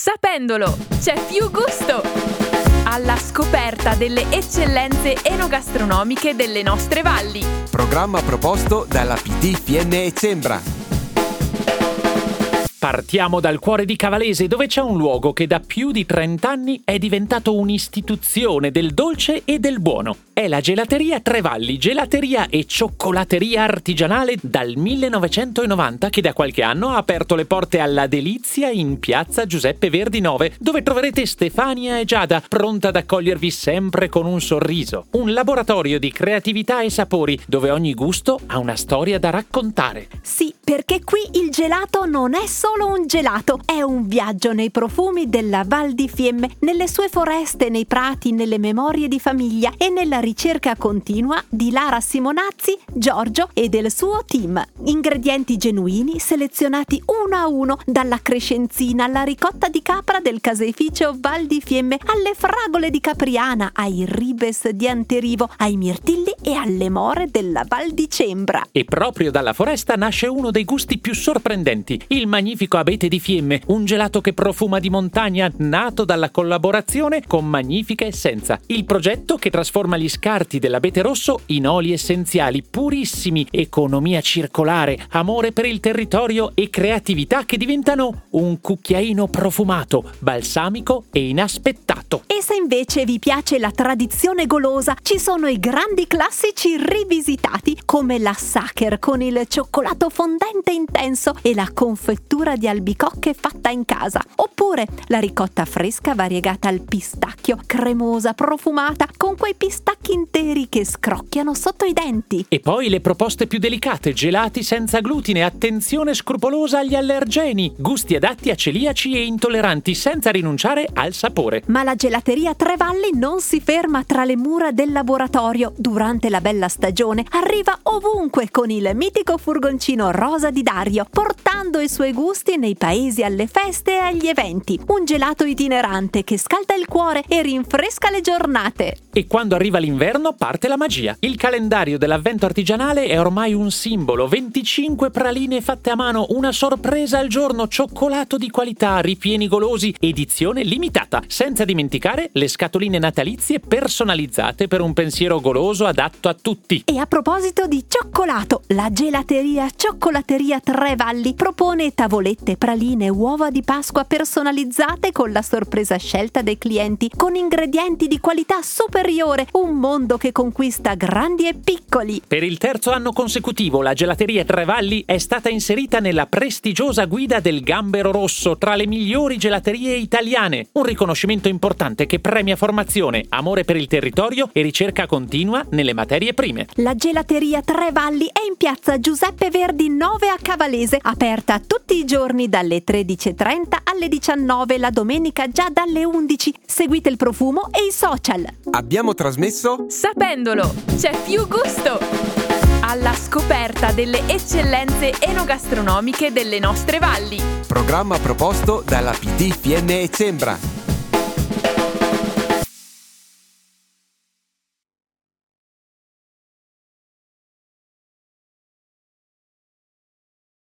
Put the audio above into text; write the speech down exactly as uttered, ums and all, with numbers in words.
Sapendolo, c'è più gusto! Alla scoperta delle eccellenze enogastronomiche delle nostre valli. Programma proposto dalla P T Fiemme e Cembra. Partiamo dal cuore di Cavalese, dove c'è un luogo che da più di trenta anni è diventato un'istituzione del dolce e del buono. È la Gelateria Tre Valli, gelateria e cioccolateria artigianale dal millenovecentonovanta, che da qualche anno ha aperto le porte alla delizia in piazza Giuseppe Verdi nove, dove troverete Stefania e Giada, pronta ad accogliervi sempre con un sorriso. Un laboratorio di creatività e sapori, dove ogni gusto ha una storia da raccontare. Sì, perché qui il gelato non è solo un gelato, è un viaggio nei profumi della Val di Fiemme, nelle sue foreste, nei prati, nelle memorie di famiglia e nella ricerca continua di Lara Simonazzi, Giorgio e del suo team. Ingredienti genuini selezionati uno a uno, dalla crescenzina alla ricotta di capra del caseificio Val di Fiemme, alle fragole di Capriana, ai ribes di Anterivo, ai mirtilli e alle more della Val di Cembra. E proprio dalla foresta nasce uno dei gusti più sorprendenti, il magnifico Abete di Fiemme, un gelato che profuma di montagna, nato dalla collaborazione con Magnifica Essenza, il progetto che trasforma gli scarti dell'abete rosso in oli essenziali purissimi, economia circolare, amore per il territorio e creatività che diventano un cucchiaino profumato, balsamico e inaspettato. E se invece vi piace la tradizione golosa, ci sono i grandi classici rivisitati come la Sacher con il cioccolato fondente intenso e la confettura di albicocche fatta in casa, oppure la ricotta fresca variegata al pistacchio, cremosa, profumata, con quei pistacchi interi che scrocchiano sotto i denti. E poi le proposte più delicate, gelati senza glutine, attenzione scrupolosa agli allergeni, gusti adatti a celiaci e intolleranti senza rinunciare al sapore. Ma la Gelateria Tre Valli non si ferma tra le mura del laboratorio. Durante la bella stagione arriva ovunque con il mitico furgoncino rosa di Dario, portando i suoi gusti nei paesi, alle feste e agli eventi. Un gelato itinerante che scalda il cuore e rinfresca le giornate. E quando arriva l'inverno parte la magia. Il calendario dell'avvento artigianale è ormai un simbolo. venticinque praline fatte a mano, una sorpresa al giorno, cioccolato di qualità, ripieni golosi, edizione limitata. Senza dimenticare le scatoline natalizie personalizzate per un pensiero goloso adatto a tutti. E a proposito di cioccolato, la Gelateria Cioccolateria Tre Valli propone tavolette, praline, uova di Pasqua personalizzate con la sorpresa scelta dei clienti, con ingredienti di qualità superiore, un mondo che conquista grandi e piccoli. Per il terzo anno consecutivo la Gelateria Tre Valli è stata inserita nella prestigiosa guida del Gambero Rosso tra le migliori gelaterie italiane, un riconoscimento importante che premia formazione, amore per il territorio e ricerca continua nelle materie prime. La Gelateria Tre Valli è in piazza Giuseppe Verdi nove a Cavalese, aperta tutti i giorni dalle tredici e trenta alle diciannove, la domenica già dalle undici. Seguite il profumo e i social. Abbiamo trasmesso Sapendolo, c'è più gusto! Alla scoperta delle eccellenze enogastronomiche delle nostre valli. Programma proposto dalla P T Fiemme e Cembra.